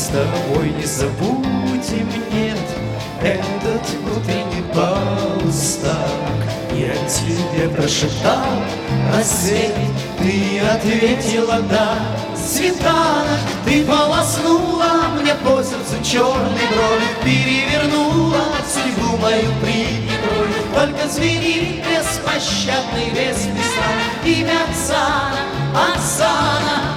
с тобой не забудем, нет, этот утренний полустак. Я тебе прошептал рассвет, ты ответила да. Свитанок, ты полоснула мне по сердцу черной брови, перевернула судьбу мою прикрою. Только звенит беспощадный вес листа имя Оксана, Оксана.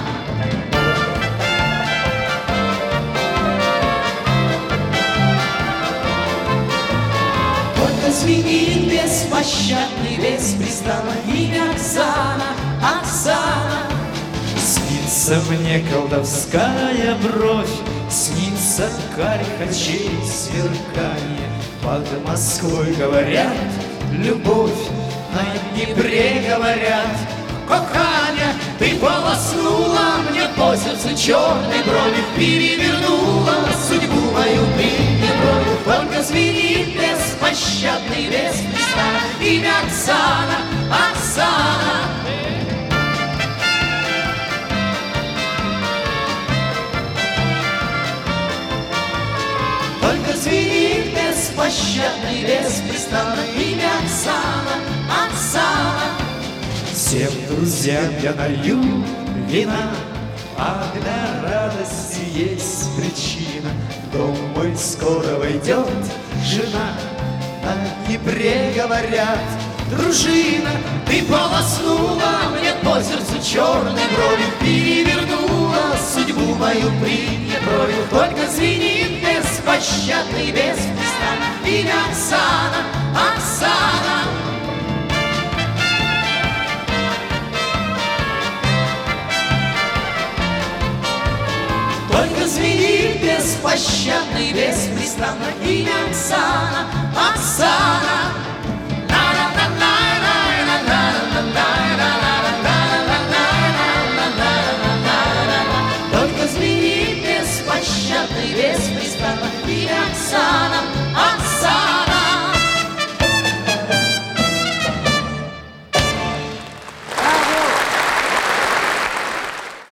Только звенит беспощадный вес беспрестанно имя Оксана, Оксана. Снится мне колдовская бровь, снится карих очей сверканье. Под Москвой говорят любовь, на Днепре говорят коханье. Ты полоснула мне по сердцу черной брови, перевернула судьбу мою прикрою. Только звенит беспощадный вес листа имя Оксана, Оксана. Только звенит беспощадный вес беспрестанно имя Оксана, Оксана. Всем друзьям я налью вина, а для радости есть причина. В дом мой скоро войдет жена, на Днепре говорят дружина. Ты полоснула мне по сердцу черной брови, перевернула судьбу мою прикрою. Только звенит беспощадный вес беспрестанно имя Оксана, Оксана. Только звенит беспощадный беспрестанно имя Оксана, Оксана. Только звенит беспощадный беспрестанно имя Оксана, Оксана.